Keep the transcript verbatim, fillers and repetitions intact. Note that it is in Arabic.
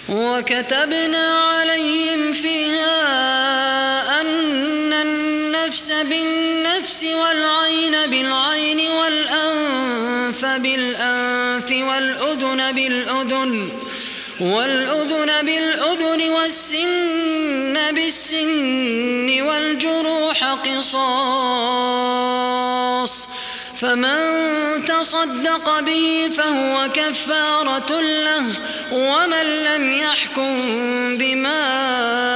وكتبنا عليهم فيها أن النفس بالنفس والعين بالعين والأنف بالأنف والأذن بالأذن والأذن بالأذن والسن بالسن والجروح قصاص، فمن تصدق به فهو كفارة له، ومن لم يحكم بما